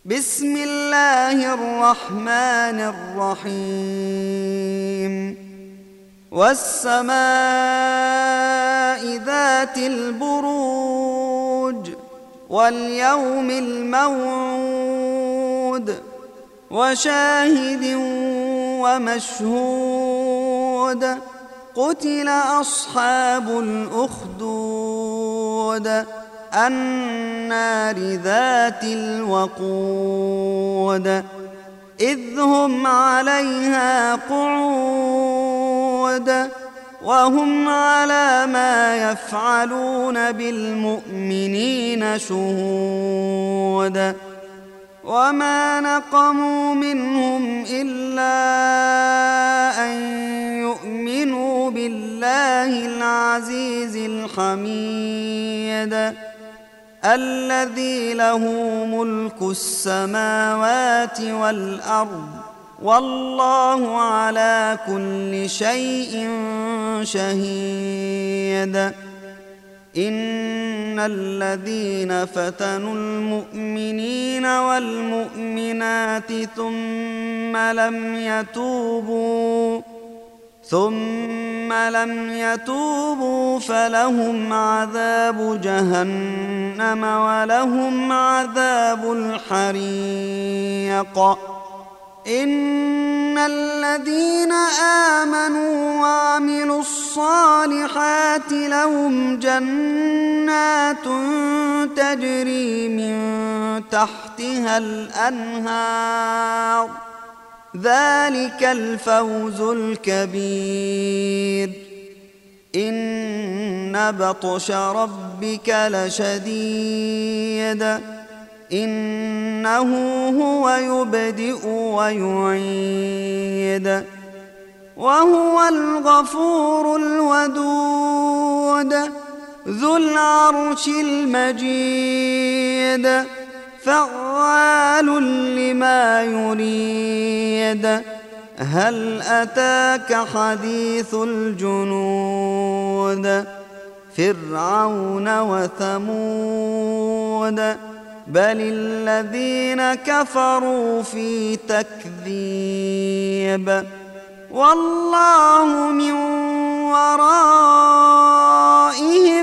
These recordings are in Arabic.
بسم الله الرحمن الرحيم والسماء ذات البروج واليوم الموعود وشاهد ومشهود قتل أصحاب الأخدود النار ذات الوقود إذ هم عليها قعود وهم على ما يفعلون بالمؤمنين شهود وما نقموا منهم إلا أن يؤمنوا بالله العزيز الحميد الذي له ملك السماوات والأرض والله على كل شيء شهيد إن الذين فتنوا المؤمنين والمؤمنات ثم لم يتوبوا فلهم عذاب جهنم ولهم عذاب الحريق إن الذين آمنوا وعملوا الصالحات لهم جنات تجري من تحتها الأنهار ذلك الفوز الكبير إن بطش ربك لشديد إنه هو يبدئ ويعيد وهو الغفور الودود ذو العرش المجيد فعال لما يريد هل أتاك حديث الجنود فرعون وثمود بل الذين كفروا في تكذيب والله من ورائهم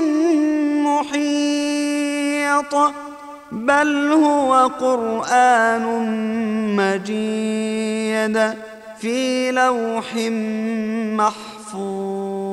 محيط بل هو قرآن مجيد في لوح محفوظ.